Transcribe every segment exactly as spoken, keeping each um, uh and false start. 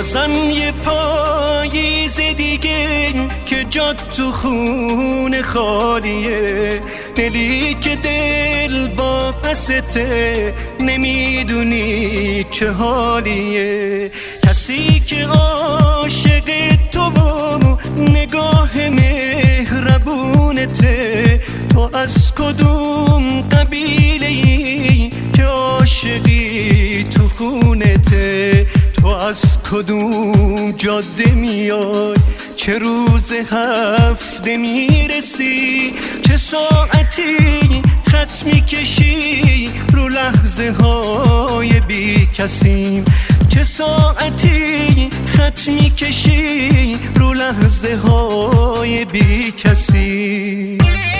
بازم یه پاییز دیگه که جاد تو خون خالیه، دلی که دل واپسته نمیدونی چه حالیه. کسی که عاشق تو و نگاه مهربونته، تو از کدوم قبیله ای که عاشقی تو خونته؟ تو از کدوم جاده میای؟ چه روز هفته میرسی؟ چه ساعتی خط میکشی رو لحظه های بی کسیم؟ چه ساعتی خط میکشی رو لحظه های بی کسی؟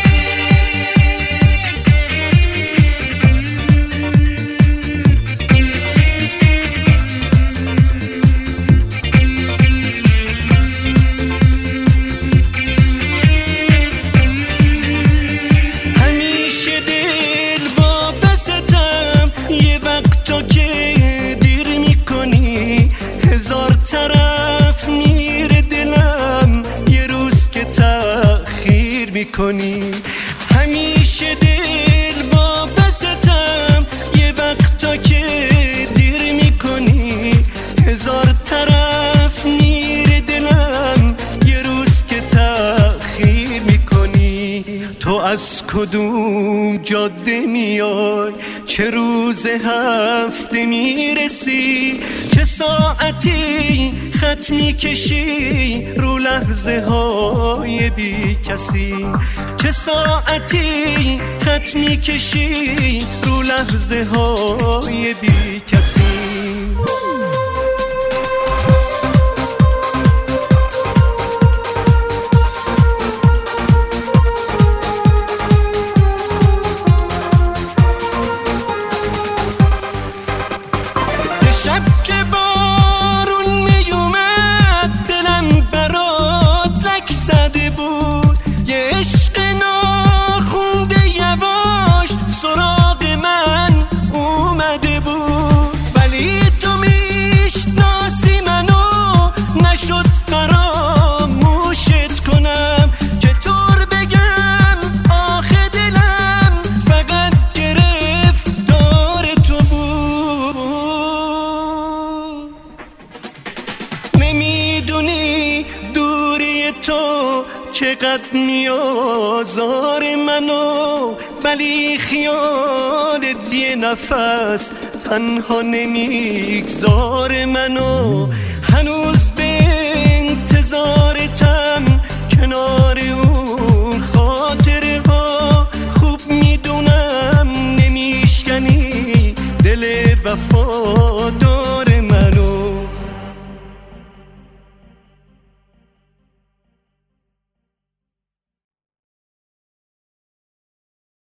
هزار طرف میره دلم یه روز که تأخیر میکنی. همیشه دل واپستم یه وقتا که دیر میکنی. هزار طرف میره دلم یه روز که تأخیر میکنی. تو از کدوم جاده میای؟ چه روز هفته میرسی؟ چه ساعتی خط میکشی رو لحظه های بی کسی؟ چه ساعتی خط میکشی رو لحظه های بی کسی؟ شب که بارون می اومد دلم برات لک زده بود. یه عشق ناخونده یواش سراغ من اومده بود. ولی تو میشناسی منو، نشد فراموشت کنم. چطور بگم آخه دلم فقط گرفتار تو بود. نمیدونی دوری تو چقدر میازار منو، ولی خیالت یه نفس تنها نمیگذار منو. هنوز